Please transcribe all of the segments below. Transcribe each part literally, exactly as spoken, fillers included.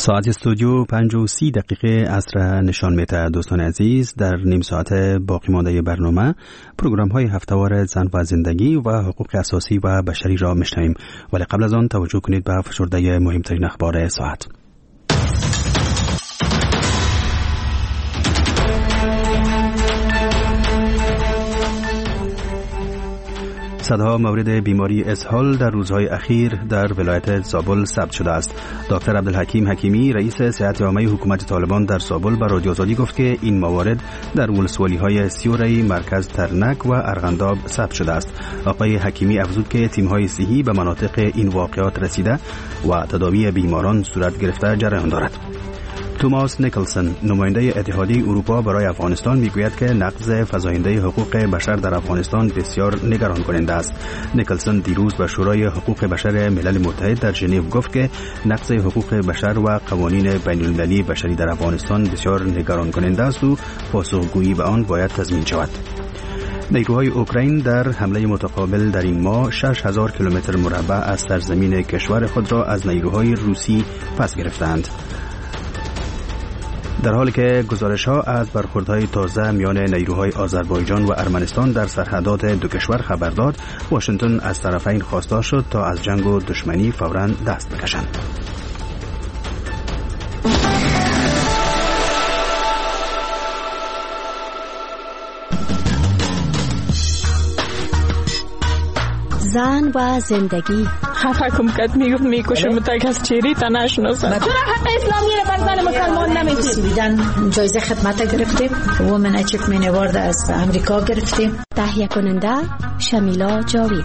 ساعت استودیو پنج و سی دقیقه عصر نشان میده. دوستان عزیز، در نیم ساعت باقی مانده برنامه پروگرام های هفته‌وار زن و زندگی و حقوق اساسی و بشری را میشنویم، ولی قبل از آن توجه کنید به فشرده مهمترین اخبار ساعت. صدها مورد بیماری اسهال در روزهای اخیر در ولایت زابل ثبت شده است. دکتر عبدالحکیم حکیمی، رئیس صحت عامه حکومت طالبان در زابل، به رادیو آزادی گفت که این موارد در ولسوالی‌های سیوری، مرکز ترنک و ارغنداب ثبت شده است. آقای حکیمی افزود که تیم‌های صحی به مناطق این واقعات رسیده و تداوی بیماران صورت گرفته جریان دارد. توماس نیکلسون، نماینده اتحادیه اروپا برای افغانستان، میگوید که نقض فزاینده حقوق بشر در افغانستان بسیار نگران کننده است. نیکلسون دیروز به شورای حقوق بشر ملل متحد در ژنو گفت که نقض حقوق بشر و قوانین بین المللی بشری در افغانستان بسیار نگران کننده است و پاسخگویی به آن باید تضمین شود. نیروهای اوکراین در حمله متقابل در این ماه شش هزار کیلومتر مربع از سرزمین کشور خود را از نیروهای روسی پس گرفتند، در حالی که گزارش‌ها از برخوردهای تازه میان نیروهای آذربایجان و ارمنستان در سرحدات دو کشور خبر داد. واشنگتن از طرفین خواسته شد تا از جنگ و دشمنی فوراً دست بکشند. زن و زندگی. خفه کم کت میگفت میکشم تا کس چیری تا نشناسم. چرا حق اسلامی رو بر زن مسلمان نمیدید؟ بیدن جایزه خدمت گرفتیم، وومن اچیومنت اوارد از امریکا گرفتیم. تهیه کننده شمیلا جاوید.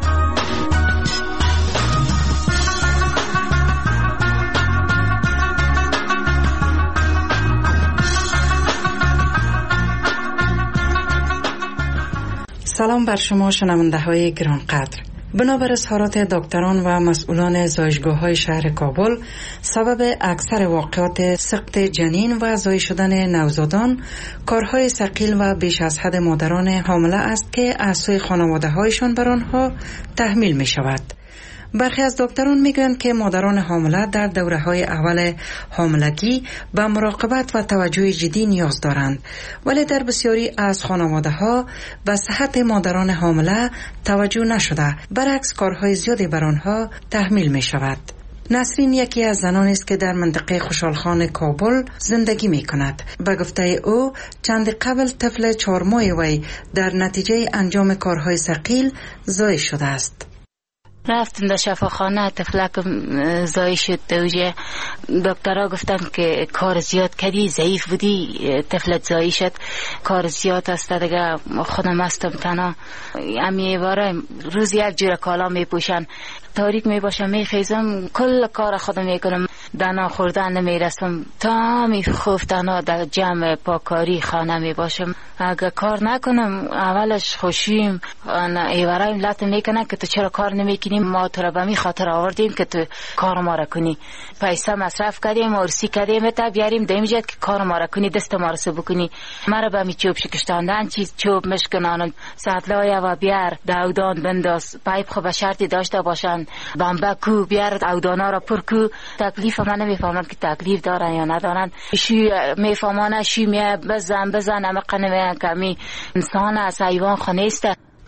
سلام بر شما شنونده های گرانقدر. بنابر اظهارات دکتران و مسئولان زایشگاه‌های شهر کابل، سبب اکثر واقعات سقط جنین و زای شدن نوزادان کارهای ثقیل و بیش از حد مادران حامله است که از سوی خانواده‌هایشان بر آنها تحمیل می شود. برخی از دکتران میگویند که مادران حامله در دوره‌های اول حاملگی به مراقبت و توجه جدی نیاز دارند، ولی در بسیاری از خانواده‌ها به صحت مادران حامله توجه نشده، برعکس کارهای زیادی بر آنها تحمیل می شود. نسرین یکی از زنانی است که در منطقه خوشحالخان کابل زندگی می کند. به گفته او چند قبل طفل چهار ماهه وی در نتیجه انجام کارهای ثقیل زای شده است. رفتم در شفاخانه، طفلکم زای شد. دوجه دکترها گفتن که کار زیاد کردی، ضعیف بودی، طفلت زای شد، کار زیاد است دیگه. خودم هستم تنها، امی باره روز یک جور کالا می پوشن، تاریک می باشم می خیزم، کل کار خودم می کنم، دنا خوردن نمی رسم، تا می خوفتن در جمع پاکاری خانه می باشم. اگه کار نکنم اولش خوشیم ایوارای لطم میکنن که تو چرا کار نمی کنی، ما تو را به می خاطر آوردیم که تو کار ما را کنی، پیسه مصرف کردیم، ارسی کردیم تا بیاریم دیمیجت که کار ما را کنی، دست ما را سو بکنی. مرا به می چوب شکشتاندن، چیز چوب مشکنانم، سطلای و بیار داودان بنداز، پایپ خو به شرطی داشته باشن، بمبه کو بیار داودانا را پر کو. تکلیف من نمیفهمم که تکلیف دارن یا ندارن، شی میفهمانه شی می بزن بزن اما قنمه کمی انسان از حیوان خانه است.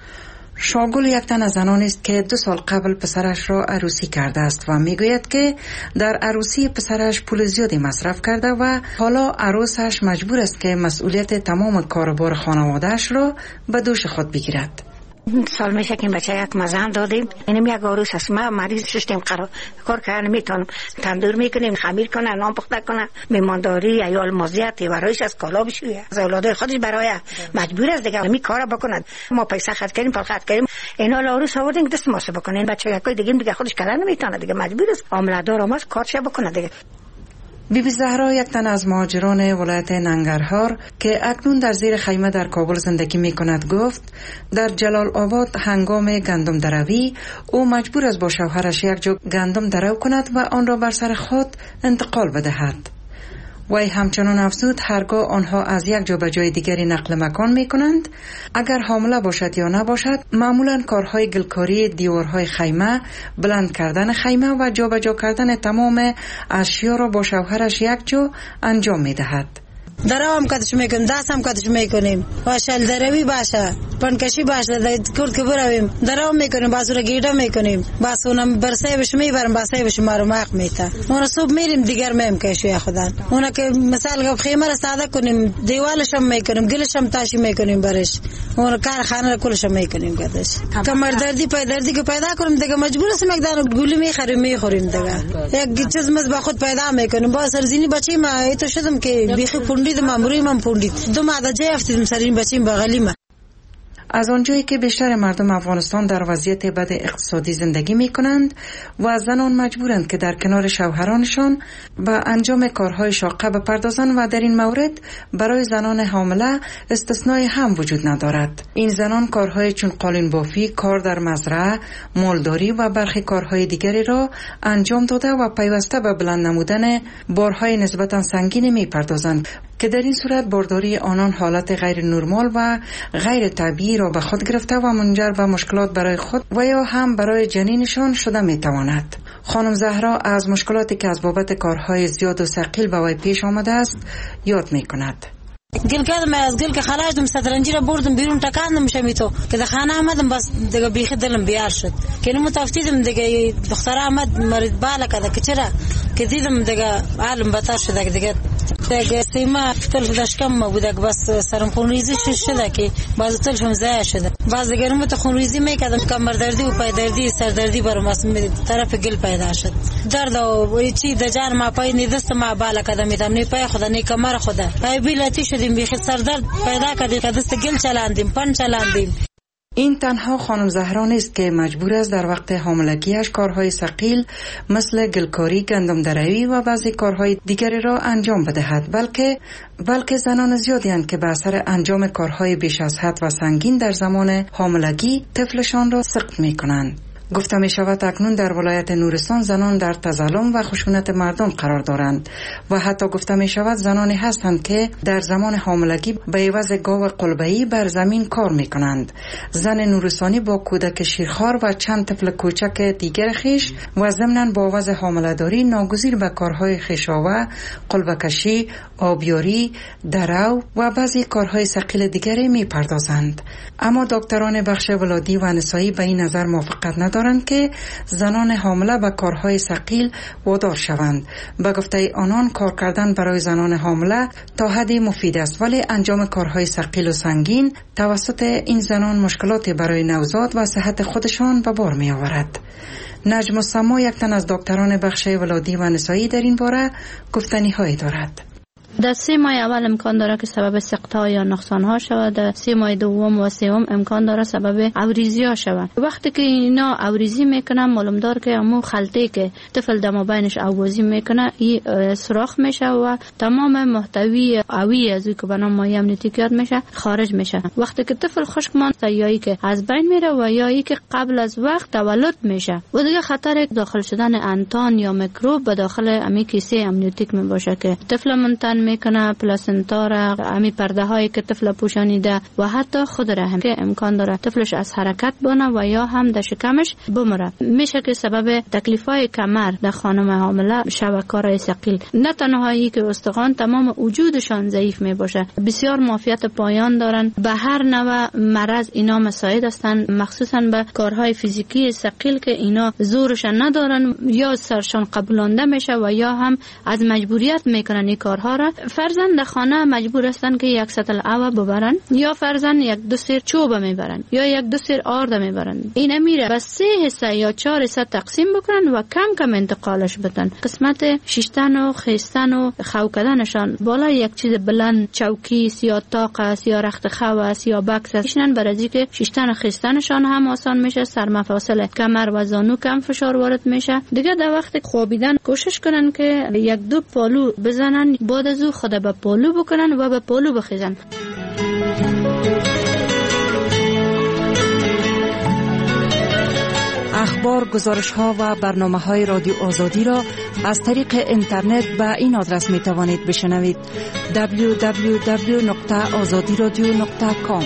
شاگل یک تن از زنانی است که دو سال قبل پسرش را عروسی کرده است و میگوید که در عروسی پسرش پول زیادی مصرف کرده و حالا عروسش مجبور است که مسئولیت تمام کاربار خانواده‌اش را به دوش خود بگیرد. سال میشه که بچه یک مزهم دادیم، اینم یک عروس است، ما مریض شدیم، قرار کار کردن میتونم، تندور میکنیم، خمیر کنه، نان پخته کنه، میمانداری ایال مازیت ورایش از کالا بشویه، از اولادای خودش برای مجبور است دیگه می کارا بکنه. ما پیسه خرج کردیم، پول خرج کردیم، اینا عروس آوردیم دست ما سه بکنه. این بچه یکای دیگه دیگه خودش کردن نمیتونه دیگه، مجبور است عامله دار ماست کارش بکنه دیگه. بی بی زهرا یک تن از مهاجران ولایت ننگرهار که اکنون در زیر خیمه در کابل زندگی می کند گفت در جلال آباد هنگام گندم دروی او مجبور است با شوهرش یک جو گندم درو کند و آن را بر سر خود انتقال بدهد. وی همچنان افزود هرگاه آنها از یک جا به جای دیگری نقل مکان می کنند، اگر حامله باشد یا نباشد، معمولا کارهای گلکاری دیوارهای خیمه، بلند کردن خیمه و جابجا کردن تمام اشیا را با شوهرش یک جا انجام می دهد. درام کدش میکنیم، دست هم کدش میکنیم، واشل دروی باشه، پنکشی باشه، کرد که برویم درام میکنیم، بازو را گیرده میکنیم، باز اونم برسه بش میبرم، باسه بش ما رو ماق میته، اون صبح میریم دیگر میم کشوی خودن، اون که مثال خیمه را ساده کنیم، دیوالش هم میکنیم، گلش هم تاشی میکنیم برش، اون کار خانه را کلش هم میکنیم کدش. کمر دردی پای دردی که پیدا کنیم دیگه مجبور هستیم یک دانه گولی میخریم میخوریم دیگه، یک چیز مز با خود پیدا میکنیم. با سرزینی بچی ما ایتو شدم که بیخی پوندید ماموری من پوندید دو ماده جای افتیدم سرین بچیم بغلی ما. از آنجایی که بیشتر مردم افغانستان در وضعیت بد اقتصادی زندگی می کنند و زنان مجبورند که در کنار شوهرانشان به انجام کارهای شاقه بپردازند و در این مورد برای زنان حامله استثنای هم وجود ندارد. این زنان کارهای چون قالین بافی، کار در مزرعه، مالداری و برخی کارهای دیگری را انجام داده و پیوسته به بلند نمودن بارهای نسبتا سنگین می پردازند که در این صورت بارداری آنان حالت غیر نرمال و غیر طبیعی را به خود گرفته و منجر به مشکلات برای خود و یا هم برای جنینشان شده می تواند. خانم زهرا از مشکلاتی که از بابت کارهای زیاد و ثقیل به وی پیش آمده است یاد می کند. گل کردم از گل که خلاص دم سترنجی را بردم بیرون تکاندم شمی تو که در خانه آمدم بس دیگه بیخ دلم بیار شد که نمو تفتیدم دیگه دختر آمد مرید بالا کده که چرا که دیدم دیگه عالم بطار شده دیگه دیگه سیما تلف داشکم ما بوده بس سرم خونریزی شده که باز تلفم ضایع شده. باز دیگه نمو تا خونریزی میکردم کمر دردی و پای دردی سر دردی برام از طرف گل پیدا شد. درد و چی د جان ما پای نی دست ما بالا کده میدم نی پای خدا نی کمر خدا پای بیلاتی شد بیخ سردرد پیدا کردیم که دست گل چلاندیم پن چلاندیم. این تنها خانم زهرا نیست که مجبور است در وقت حاملگیش کارهای ثقیل مثل گلکاری، گندم دروی و بعضی کارهای دیگری را انجام بدهد، بلکه بلکه زنان زیادی اند که به اثر انجام کارهای بیش از حد و سنگین در زمان حاملگی طفلشان را سقط می کنند. گفته می شود اکنون در ولایت نورستان زنان در تظلم و خشونت مردم قرار دارند و حتی گفته می شود زنانی هستند که در زمان حاملگی به عوض گاو قلبه‌ای بر زمین کار می کنند. زن نورستانی با کودک شیرخوار و چند طفل کوچک دیگر خیش و ضمناً با وضع حامله‌داری ناگزیر به کارهای خیشاوه، قلبه‌کشی، آبیاری، درو و بعضی کارهای ثقیل دیگری می پردازند. اما دکتران بخش ولادی و نسایی به این نظر موافقت ندارند که زنان حامله به کارهای ثقیل وادار شوند. به گفته آنان کار کردن برای زنان حامله تا حدی مفید است، ولی انجام کارهای ثقیل و سنگین توسط این زنان مشکلاتی برای نوزاد و صحت خودشان به بار می آورد. نجم السما یک تن از دکتران بخش ولادی و نسایی در این باره گفتنی هایی دارد. در سه ماه اول امکان داره که سبب سقط‌ها یا نقصان‌ها شود، در سه ماه دوم و سوم امکان داره سبب عوریضی‌ها شود. وقتی که اینا عوریضی میکنن معلوم دار که همون خلطه که طفل دم بینش آوازی میکنه این سوراخ میشه و تمام محتوی آوی از که به نام مایع امنیتی یاد میشه خارج میشه. وقتی که طفل خشک مانده یا ای که از بین میره و یا ای که قبل از وقت تولد میشه و دیگه خطر داخل شدن انتان یا میکروب به داخل امی کیسه امنیوتیک می باشه که طفل منتن میکنه، پلاسنتا را، امی پرده هایی که طفل پوشانیده و حتی خود را هم که امکان داره طفلش از حرکت بانه و یا هم در شکمش بمره. میشه که سبب تکلیف های کمر در خانم حامله شوه کارهای ثقیل. نه تنهایی که استخوان تمام وجودشان ضعیف می باشه، بسیار معافیت پایان دارن، به هر نوع مرض اینا مساعد هستن، مخصوصا به کارهای فیزیکی ثقیل که اینا زورش ندارن یا سرشان قبولانده میشه و یا هم از مجبوریت میکنن این کارها را. فرزند در خانه مجبور هستن که یک سطل آب ببرن یا فرزند یک دو سیر چوب میبرن یا یک دو سیر آرد میبرن. اینا میره بس سه حصه یا چهار حصه تقسیم بکنن و کم کم انتقالش بدن. قسمت شیشتن و خیستن و خو کردنشان بالا یک چیز بلند، چوکی یا تاق است یا رخت خو است یا بکس است، میشنن برای که شیشتن و خیستنشان هم آسان میشه، سر مفاصل کمر و زانو کم فشار وارد میشه. دیگه در وقت خوابیدن کوشش کنن که یک دو پالو بزنن، بعد از او خود به پالو بکنن و به پالو بخیزن. اخبار بار گزارش ها و برنامه های رادیو آزادی را از طریق اینترنت به این آدرس می توانید بشنوید: دبلیو دبلیو دبلیو دات آزادی رادیو دات کام.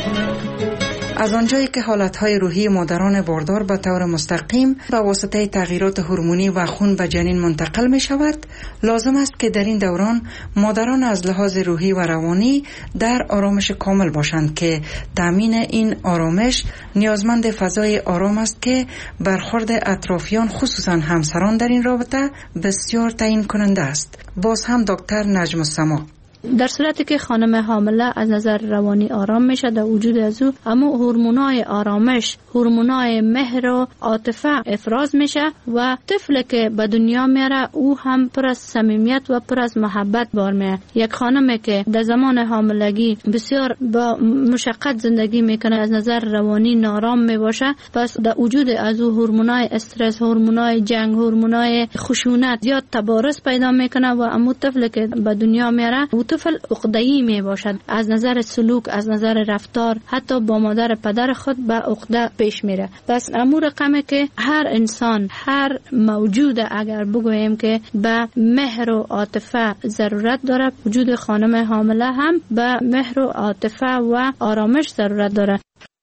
از آنجایی که حالتهای روحی مادران باردار به طور مستقیم به واسطه تغییرات هورمونی و خون به جنین منتقل می شود، لازم است که در این دوران مادران از لحاظ روحی و روانی در آرامش کامل باشند که تامین این آرامش نیازمند فضای آرام است که برخورد اطرافیان خصوصا همسران در این رابطه بسیار تعیین کننده است. باز هم دکتر نجم السما: در صورتی که خانم حامله از نظر روانی آرام میشه در وجود از او، اما هورمونای آرامش، هورمونای مهر و عاطفه افراز میشه و طفلی که به دنیا میاره او هم پر از صمیمیت و پر از محبت بار میاد. یک خانمی که در زمان حاملگی بسیار با مشقت زندگی میکنه، از نظر روانی نارام میباشه، پس در وجود از او هورمونای استرس، هورمونای جنگ، هورمونای خشونت زیاد تبارز پیدا میکنه و اما طفلی که به دنیا میاره او طفل عقده‌ای می باشد، از نظر سلوک، از نظر رفتار، حتی با مادر پدر خود به عقده پیش میره. پس امور رقمه که هر انسان، هر موجود اگر بگوییم که به مهر و عاطفه ضرورت داره، وجود خانم حامله هم به مهر و عاطفه و آرامش ضرورت داره.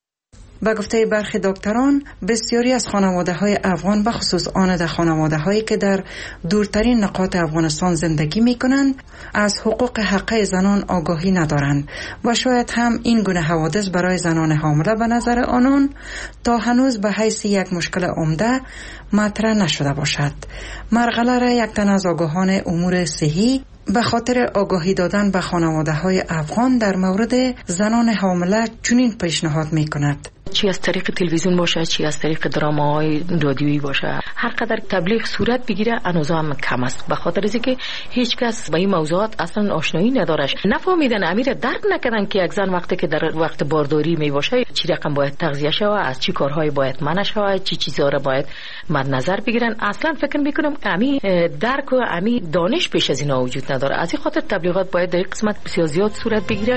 به گفته برخی دکتران، بسیاری از خانواده‌های افغان، به خصوص آن در خانواده‌هایی که در دورترین نقاط افغانستان زندگی می‌کنند، از حقوق حقه زنان آگاهی ندارند و شاید هم این گونه حوادث برای زنان حامله به نظر آنان تا هنوز به حیث یک مشکل عمده مطرح نشده باشد. مرغله را یک تن از آگاهان امور صحی به خاطر آگاهی دادن به خانواده‌های افغان در مورد زنان حامله چنین پیشنهاد می‌کند: چی از طریق تلویزیون باشه، چی از طریق دراماهای رادیویی باشه، هر قدر تبلیغ صورت بگیره هنوزا هم کم است، به خاطر از اینکه هیچ کس با این موضوعات اصلا آشنایی ندارش، نفهمیدن، امیر درک نکردن که یک زن وقتی که در وقت بارداری می باشه چی رقم باید تغذیه شود، از چی کارهای باید منع شود، چی چیزا را باید مد نظر بگیرن. اصلا فکر میکنم امی درک و امی دانش پیش از اینا وجود نداره. از این خاطر تبلیغات باید در قسمت بسیار زیاد صورت بگیره.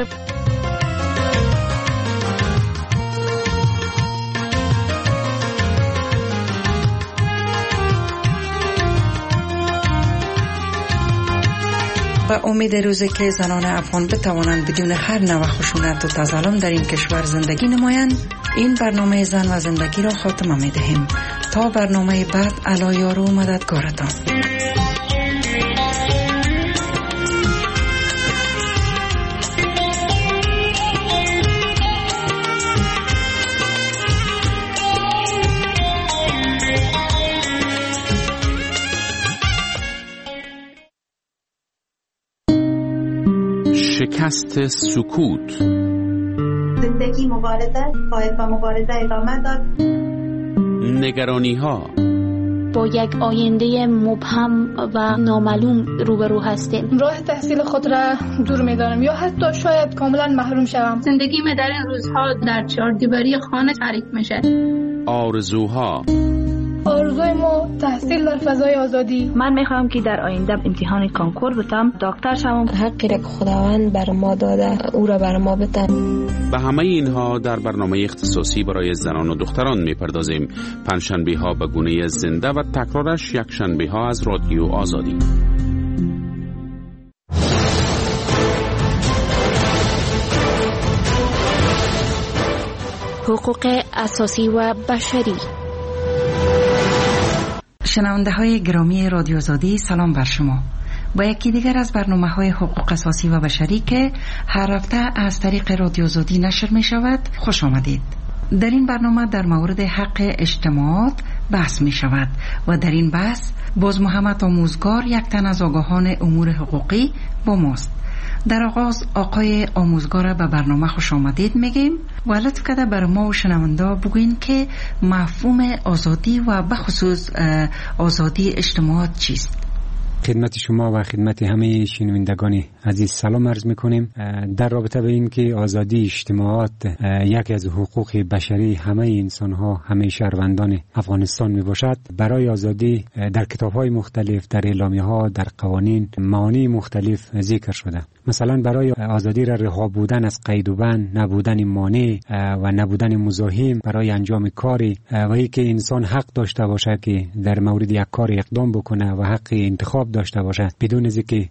و امید روزی که زنان افغان بتوانند بدون هر نوع خشونت و تظلم در این کشور زندگی نمایند، این برنامه زن و زندگی را خاتمه می دهیم. تا برنامه بعد، الا یار و مددگارتان. شکست سکوت. زندگی مبارزه، باید با مبارزه ادامه داد. نگرانی ها. با یک آینده مبهم و نامعلوم روبرو هستیم. راه تحصیل خود را دور می‌دانم یا حتی شاید کاملا محروم شوم. زندگی من در این روزها در چهاردیواری خانه تعریف میشه. آرزوها. آرزوی ما تحصیل در فضای آزادی. من میخوام که در آینده امتحان کنکور بتم، دکتر شوم. حقی را که خداوند بر ما داده او را بر ما بتن. به همه اینها در برنامه اختصاصی برای زنان و دختران میپردازیم. پنجشنبه ها به گونه زنده و تکرارش یک شنبه ها از رادیو آزادی. حقوق اساسی و بشری. شنونده های گرامی رادیو آزادی، سلام بر شما. با یکی دیگر از برنامه های حقوق اساسی و بشری که هر هفته از طریق رادیو آزادی نشر می شود خوش آمدید. در این برنامه در مورد حق اجتماعات بحث می شود و در این بحث باز محمد آموزگار، یک تن از آگاهان امور حقوقی، با ماست. در آغاز آقای آموزگار به برنامه خوش آمدید میگیم و لطف کرده بر ما و شنونده بگوین که مفهوم آزادی و بخصوص آزادی اجتماعات چیست؟ خدمت شما و خدمت همه شنوندگان عزیز سلام عرض میکنیم. در رابطه به این که آزادی اجتماعات یکی از حقوق بشری همه انسان ها، همه شهروندان افغانستان می باشد، برای آزادی در کتاب های مختلف، در اعلامیه ها، در قوانین معانی مختلف ذکر شده. مثلا برای آزادی را رها بودن از قید و بند، نبودن مانع و نبودن مزاحم برای انجام کاری و اینکه انسان حق داشته باشه که در مورد یک کار اقدام بکنه و حق انتخاب داشته باشه بدون از اینکه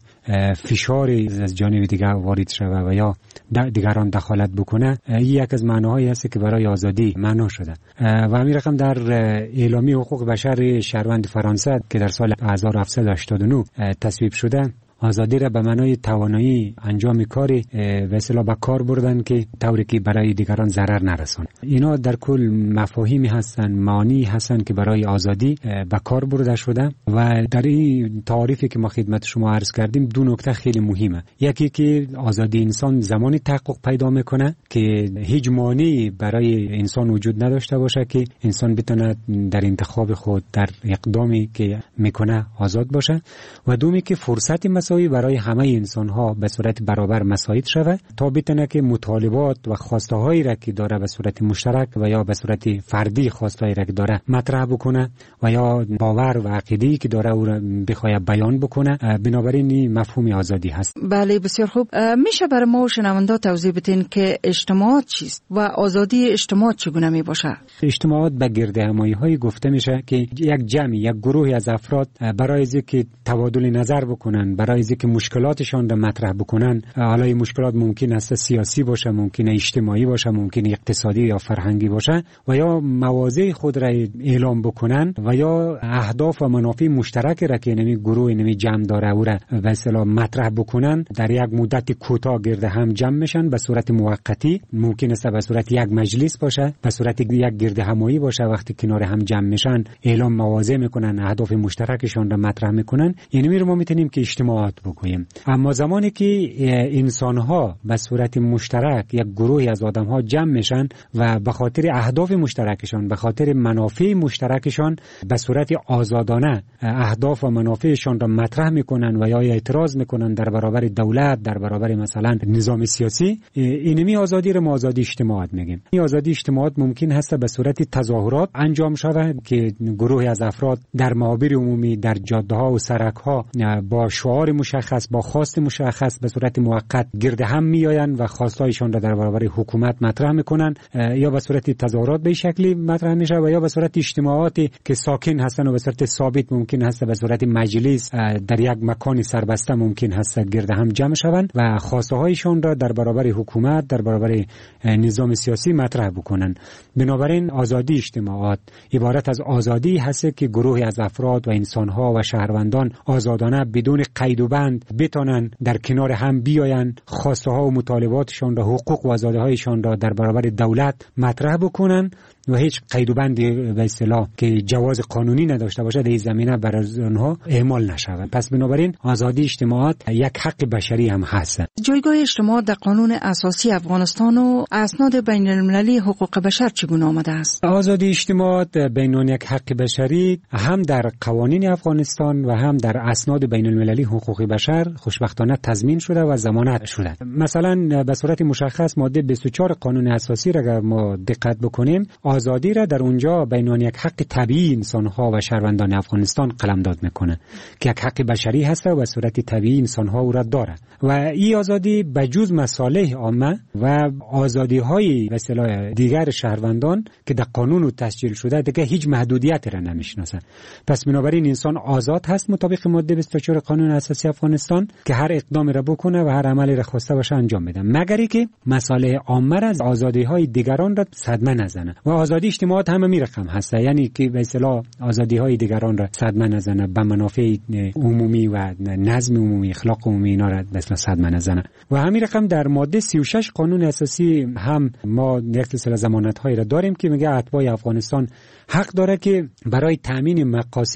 فشاری از جانب دیگر وارد شود و یا دیگران دخالت بکنه. این یک از معناهایی است که برای آزادی معنا شده و همین رقم در اعلامیه حقوق بشر شهروند فرانسه که در سال هزار و هفتصد و هشتاد و نه تصویب شده، آزادی را به معنای توانایی انجام کاری به اصطلاح به کار بردن که طوری که برای دیگران ضرر نرسونه. اینا در کل مفاهیمی هستن، معانی هستن که برای آزادی به کار برده شده و در این تعریفی که ما خدمت شما عرض کردیم دو نکته خیلی مهمه. یکی که آزادی انسان زمانی تحقق پیدا میکنه که هیچ مانعی برای انسان وجود نداشته باشه که انسان بتونه در انتخاب خود، در اقدامی که میکنه آزاد باشه، و دومی که فرصت مساوی برای همه انسان ها به صورت برابر مساعد شود تا بتونه که مطالبات و خواسته هایی را که داره به صورت مشترک و یا به صورت فردی خواسته هایی را که داره مطرح بکنه و یا باور و عقیده‌ای که داره او را بخواد بیان بکنه. بنابراین این مفهوم آزادی هست. بله بسیار خوب. میشه برای ما شنوندا توضیح بدین که اجتماعات چیست و آزادی اجتماعات چگونه می باشه؟ اجتماعات به گردهمایی های گفته میشه که یک جمعی، یک گروهی از افراد برای اینکه تبادل نظر بکنن، برای اینکه مشکلاتشان را مطرح بکنن، حالا این مشکلات ممکن است سیاسی باشه، ممکن اجتماعی باشه، ممکن اقتصادی یا فرهنگی باشه، و یا مواضع خود را اعلام بکنن و یا اهداف و منافع مشترک را که نمی گروه نمی جمع داره او را به اصطلاح مطرح بکنن، در یک مدت کوتاه گرد هم جمع میشن به صورت موقتی. ممکن است به صورت یک مجلس باشه، به صورت یک گرد همایی باشه. وقتی کنار هم جمع میشن اعلام مواضع میکنن، اهداف مشترکشان را مطرح میکنن. یعنی می رو ما میتونیم که اجتماعات بگوییم. اما زمانی که انسان‌ها به صورت مشترک، یک گروهی از آدم‌ها جمع میشن و به خاطر اهداف مشترکشان، به خاطر منافع مشترکشان به صورت آزادانه اهداف و منافعشان را مطرح میکنن و یا اعتراض میکنن در برابر دولت، در برابر مثلا نظام سیاسی، اینمی آزادی را ما آزادی اجتماعات میگیم. این آزادی اجتماعات ممکن هست به صورت تظاهرات انجام شود که گروهی از افراد در محاور عمومی، در جاده‌ها و سرک‌ها با شعار مشخص، با خواست مشخص به صورت موقت گرد هم میآیند و خواستایشان را در برابر حکومت مطرح میکنن، یا به صورت تظاهرات به شکلی مطرح میشه و یا به صورت اجتماعاتی که ساکن هستن و به صورت ثابت ممکن هست به صورت مجلس در یک مکان سربسته ممکن هست گرد هم جمع شوند و خواسته هایشان را در برابر حکومت، در برابر نظام سیاسی مطرح بکنن. بنابراین آزادی اجتماعات عبارت از آزادی هست که گروهی از افراد و انسان‌ها و شهروندان آزادانه بدون قید و بند بتونن در کنار هم بیاین، خواسته ها و مطالباتشان را، حقوق و آزادی هایشان را در برابر دولت مطرح بکنن و هیچ قید و بندی به اصطلاح که جواز قانونی نداشته باشه در این زمینه برای آنها اعمال نشود. پس بنابراین آزادی اجتماعات یک حق بشری هم هست. جایگاه اجتماعات در قانون اساسی افغانستان و اسناد بین المللی حقوق بشر چگونه آمده است؟ آزادی اجتماعات بین یک حق بشری هم در قوانین افغانستان و هم در اسناد بین المللی حقوق بشر خوشبختانه تضمین شده و ضمانت شده. مثلا به صورت مشخص ماده بیست و چهار قانون اساسی را اگر ما دقت بکنیم، آزادی را در اونجا بین یک حق طبیعی انسان‌ها و شهروندان افغانستان قلمداد میکنه که یک حق بشری هست و به صورت طبیعی انسان‌ها او را داره و این آزادی بجز مصالح عامه و آزادی‌های به اصطلاح دیگر شهروندان که در قانون تسجیل شده دیگه هیچ محدودیتی را نمیشناسه. پس بنابراین انسان آزاد هست مطابق ماده بیست و چهار قانون اساسی افغانستان که هر اقدامی را بکنه و هر عملی را خواسته باشه انجام بده، مگر اینکه مصالح عامه را، آزادی‌های دیگران را صدمه نزنه. و آزادی اجتماعات هم می رقم هست، یعنی که به اصطلاح آزادی‌های دیگران را صدمه نزنه، به منافع عمومی و نظم عمومی، اخلاق عمومی اینا را به اصطلاح صدمه نزنه. و همین رقم در ماده سی و شش قانون اساسی هم ما یک سلسله ضمانت‌هایی را داریم که میگه اتباع افغانستان حق داره که برای تامین مقاصد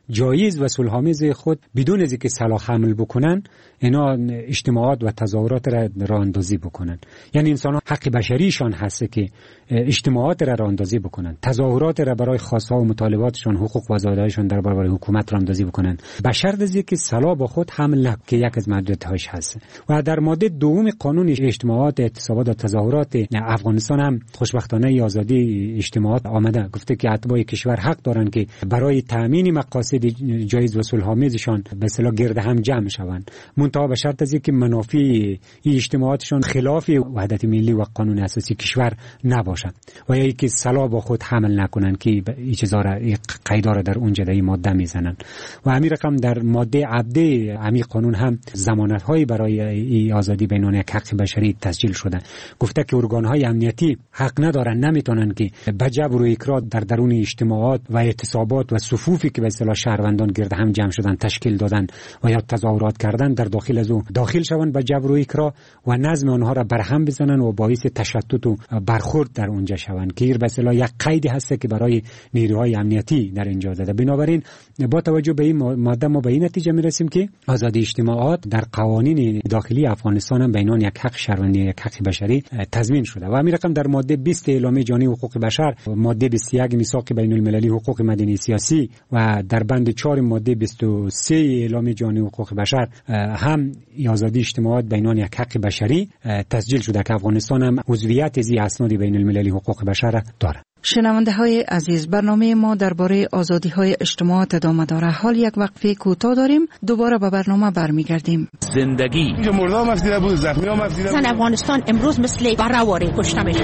جایز و صلح‌آمیز خود بدون از اینکه سلاح حمل بکنن اینا اجتماعات و تظاهرات را راه اندازی بکنن. یعنی انسان حق بشریشان هست که اجتماعات را راه اندازی بکنن، تظاهرات را برای خواست‌ها و مطالباتشان، حقوق و آزادی‌هاشون در برابر حکومت راه اندازی بکنن، به شرط از اینکه سلاح با خود حمل نکنند که یک از محدودیت‌هاش هست. و در ماده دوم قانون اجتماعات، اعتصابات و تظاهرات افغانستان هم خوشبختانه آزادی اجتماعات آمده، گفته که اتباع کشور حق دارند که برای تامین مقاصد جایز و صلح‌آمیزشان به اصطلاح گرد هم جمع شوند، منتها به شرط از اینکه منافع این اجتماعاتشان خلاف وحدت ملی و قانون اساسی کشور نباشد و یا اینکه سلاح با خود حمل نکنند که این چیزا را قیدا را در اونجا در این ماده میزنند. و همین رقم در ماده عبده همین قانون هم ضمانت‌های برای این آزادی بینان یک حق بشری تسجیل شده. گفته که ارگان‌های امنیتی حق ندارن، نمیتونن که به جبر و اکراه در درون اجتماعات و اعتصابات و صفوفی که به اصطلاح شهروندان گرد هم جمع شدن تشکیل دادن و یا تظاهرات کردن در داخل از او داخل شوند به جبر و اکراه و نظم آنها را برهم بزنن و باعث تشتت و برخورد در اونجا شوند که به اصطلاح یک قیدی هست که برای نیروهای امنیتی در اینجا زده. بنابراین با توجه به این ماده ما به این نتیجه میرسیم که آزادی اجتماعات در قوانین داخلی افغانستان هم بینان یک حق شهروندی یک حق بشری تضمین شده. و همین رقم در ماده بیست اعلامیه جهانی حقوق بشر، ماده بیست و یک میثاق بین المللی حقوق مدنی سیاسی و در بند چهار ماده بیست و سه اعلامیه جهانی حقوق بشر هم آزادی اجتماعات بینان یک حق بشری تسجیل شده که افغانستان هم عضویت از این اسناد بین المللی حقوق بشر دارد. شنونده های عزیز، برنامه ما درباره آزادی های اجتماعات ادامه داره. حال یک وقفه کوتاه داریم، دوباره به برنامه برمیگردیم. زندگی مردم مفیده بود، زخمی ها مفیده بود. افغانستان امروز مثل براواری کشته میشه.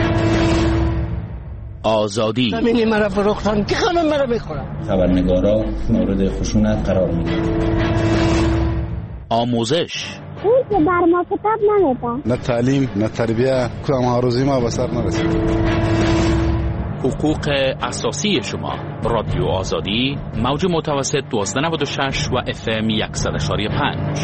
آزادی زمین مرا فروختن که خانم مرا بخورم. خبرنگارا مورد خشونت قرار میگیرن. آموزش اون که بر ما کتاب نمیده. نه تعلیم نه تربیه، کدام آرزوی ما به سر نرسید. حقوق اساسی شما. رادیو آزادی، موج متوسط دوازده نود و شش و اف ام صد و پنج.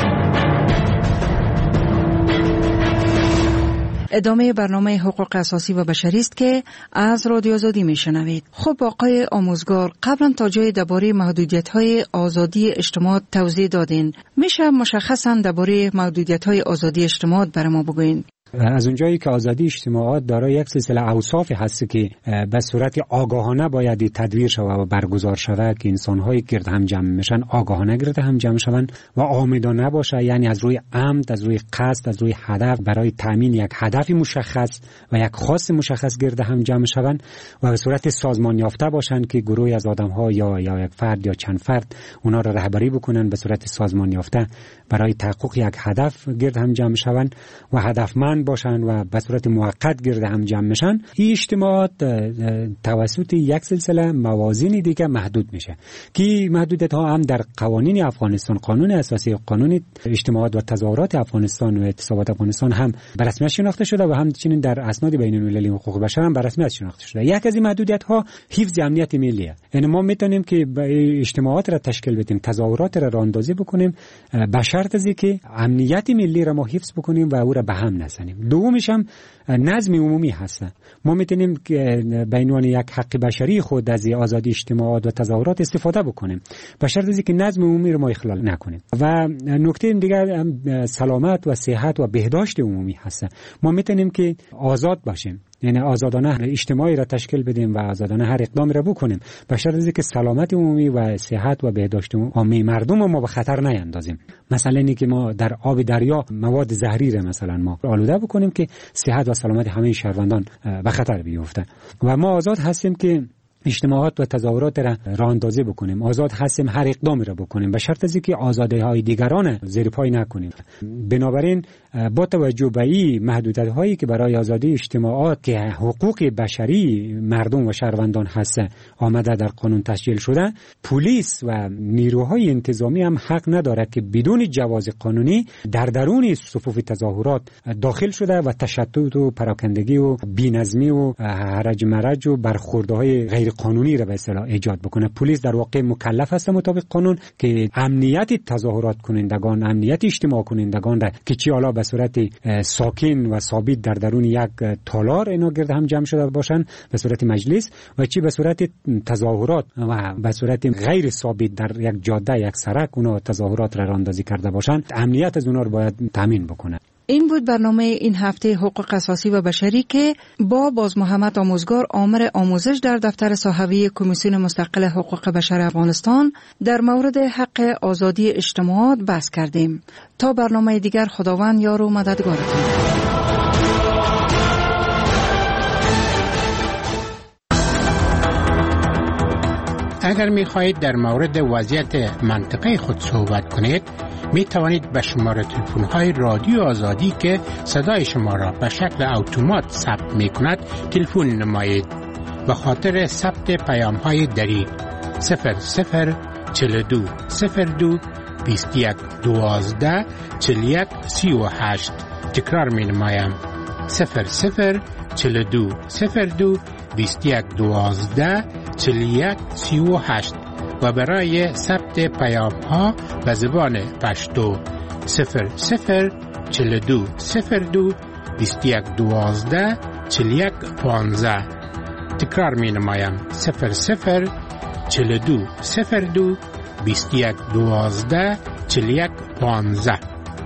ادامه برنامه حقوق اساسی و بشری است که از رادیو آزادی میشنوید. خب آقای آموزگار، قبلا تا جای درباره محدودیت‌های آزادی اجتماع توضیح دادین. میشه مشخصاً درباره محدودیت‌های آزادی اجتماع برای ما بگوین؟ از اونجایی که آزادی اجتماعات دارای یک سلسله اوصاف هست که به صورت آگاهانه باید تدبیر شود و برگزار شود که انسان‌های گرد هم جمع میشن آگاهانه گرد هم جمع شوند و آمدانه باشه، یعنی از روی عمد، از روی قصد، از روی هدف برای تامین یک هدف مشخص و یک خاص مشخص گرد هم جمع شوند و به صورت سازمان یافته باشند که گروهی از آدم‌ها یا یا یک فرد یا چند فرد اونا را رهبری بکنن به صورت سازمان یافته برای تحقق یک هدف گرد هم جمع شوند و هدفمند باشن و به صورت موقت گرد هم جمع میشن. این اجتماعات توسط یک سلسله موازین دیگه محدود میشه که محدودیت ها هم در قوانین افغانستان، قانون اساسی، قانون اجتماعات و تظاهرات افغانستان و اعتصابات افغانستان هم به رسمیت شناخته شده و همچنین در اسناد بین المللی حقوق بشر هم به رسمیت شناخته شده. یک از این محدودیت ها حفظ امنیت ملی است. یعنی ما میتونیم که اجتماعات را تشکیل بدیم، تظاهرات را راه اندازی بکنیم به شرط از اینکه امنیت ملی را ما حفظ بکنیم و او را به هم نزنیم. دومش هم نظم عمومی هست. ما میتونیم به عنوان یک حق بشری خود از آزادی اجتماعات و تظاهرات استفاده بکنیم به شرط از اینکه نظم عمومی رو ما اخلال نکنیم. و نکته دیگر سلامت و صحت و بهداشت عمومی هست. ما میتونیم که آزاد باشیم، یعنی آزادانه اجتماعی را تشکیل بدیم و آزادانه هر اقدامی را بکنیم به شرط از اینکه سلامت عمومی و صحت و بهداشت عمومی مردم ما به خطر نیندازیم. مثلا اینکه ما در آب دریا مواد زهری را مثلا ما آلوده بکنیم که صحت و سلامت همه شهروندان به خطر بیفته. و ما آزاد هستیم که اجتماعات و تظاهرات را راه اندازی بکنیم، آزاد هستیم هر اقدامی را بکنیم به شرط از اینکه آزادی‌های دیگران زیر پای نکنیم. بنابراین با توجه به این محدودیت‌هایی که برای آزادی اجتماعات که حقوق بشری مردم و شهروندان هست آمده در قانون تسجیل شده، پلیس و نیروهای انتظامی هم حق ندارد که بدون جواز قانونی در درون صفوف تظاهرات داخل شده و تشتت و پراکندگی و بی‌نظمی و هرج مرج و برخوردهای غیر قانونی را به اصطلاح ایجاد بکنه. پلیس در واقع مکلف است مطابق قانون که امنیت تظاهرات کنندگان، امنیت اجتماع کنندگان را که چی حالا به صورت ساکن و ثابت در درون یک تالار اینا گرد هم جمع شده باشند به صورت مجلس و چی به صورت تظاهرات و به صورت غیر ثابت در یک جاده، یک سرک اونا تظاهرات را راندازی کرده باشند، امنیت از اونا رو باید تامین بکنه. این بود برنامه این هفته حقوق اساسی و بشری که با باز محمد آموزگار آمر آموزش در دفتر صحوی کمیسیون مستقل حقوق بشر افغانستان در مورد حق آزادی اجتماعات بحث کردیم. تا برنامه دیگر خداوند یار و مددگارتون. اگر می خواهید در مورد وضعیت منطقه خود صحبت کنید، می توانید به شماره تلفن های رادیو آزادی که صدای شما را به شکل اتومات ثبت می کند تلفن نمایید. به خاطر ثبت پیام های دری صفر صفر چهل و دو صفر دو بیست و یک دوازده چهل و یک سی و هشت. تکرار می نمایم صفر صفر چهل و دو صفر دو بیست و یک دوازده چهل و یک سی و هشت و برای ثبت پیام ها به زبان پشتو صفر صفر چهل و دو صفر دو بیست و یک دوازده چهل و یک پانزده. تکرار می نمایم صفر صفر چهل و دو صفر دو بیست و یک دوازده چهل و یک پانزده.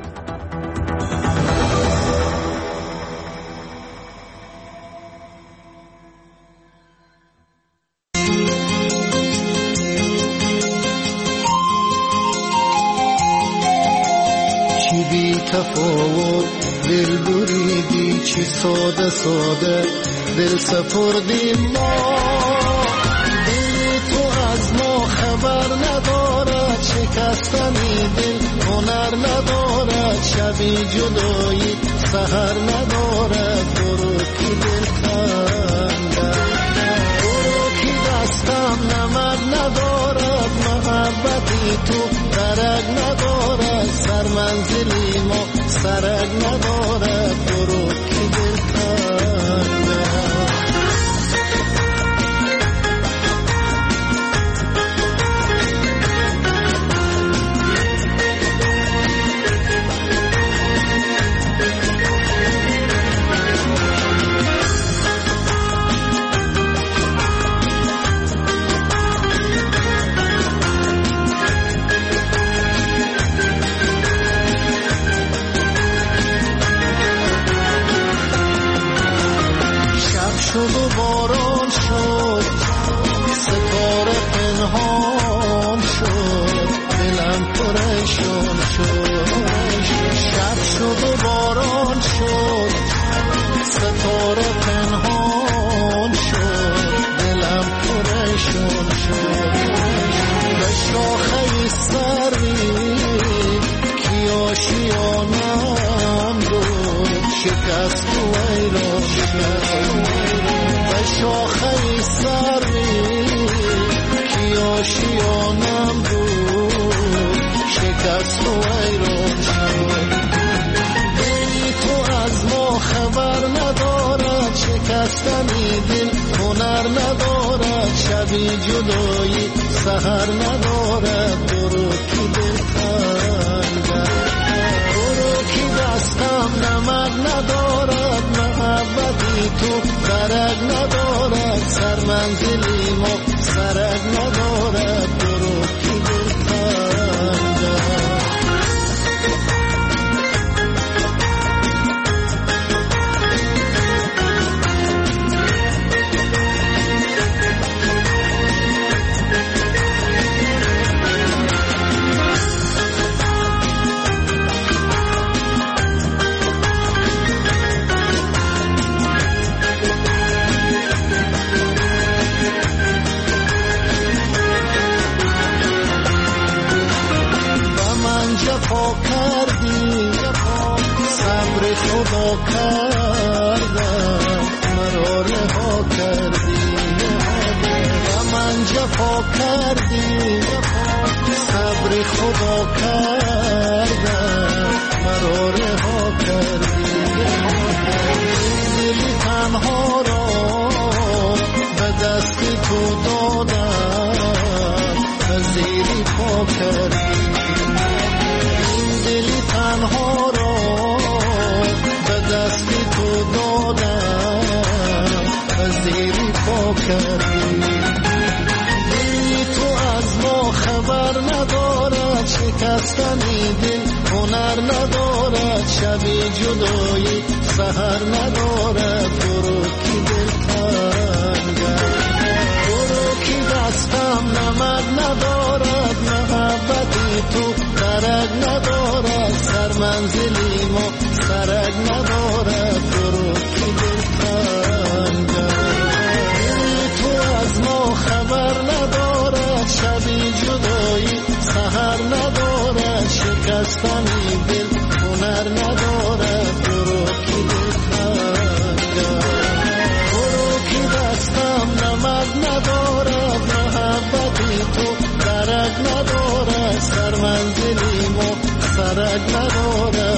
تفاوت دل بریدی چی ساده ساده دل سپردیم ما، دل تو از ما خبر ندارد، شکستنی دل هنر ندارد، شبی جدایی سحر ندارد، برو کی دل کنده برو کی دستم نمک ندارد، محبتی تو درک ندارد، سر منزلی ما سرک ندارد، برو کی دل کنده. شد و باران شد ستاره پنهان شد، دلم پریشان شد. شب شد و باران شد ستاره پنهان شد، دلم پریشان شد. به شاخه سری کی آشیانم بود، شکست و ویران شد. به شاخه سری کی آشیانم بود، شکست و ویران شد. دلی تو از ما خبر ندارد، شکستنی دل هنر ندارد، شبی جدایی سحر ندارد، برو کی دل کنده برو کی دستم نمک ندارد، محبتی تو درک ندارد، سر منزلی ما سرک ندارد، برو کی دل کنده. جفا کردی صبر خدا کردم، مرا رها کردی و من جفا کردی صبر خدا کردم، مرا رها کردی. دلی تنها را به دست تو زیری پا کردی این دلی تنها را به دستی تو دادم و زیری پا کردی دلی تو از ما خبر ندارد شکستنی دل هنر ندارد شبی جدایی سهر ندارد برو کی دل تنگم برو کی دستم نمد ندارد محبتی تو درک ندارد سر منزلی ما سرک ندارد برو کی دل تنگم دلی تو از ما خبر ندارد شبی جدایی سهر ندارد شکستنی دل هنر ندارد برو کی دل تنگم برو کی دستم نمد ندارد محبتی تو درک ندارد سر منزلی ما سرک ندارد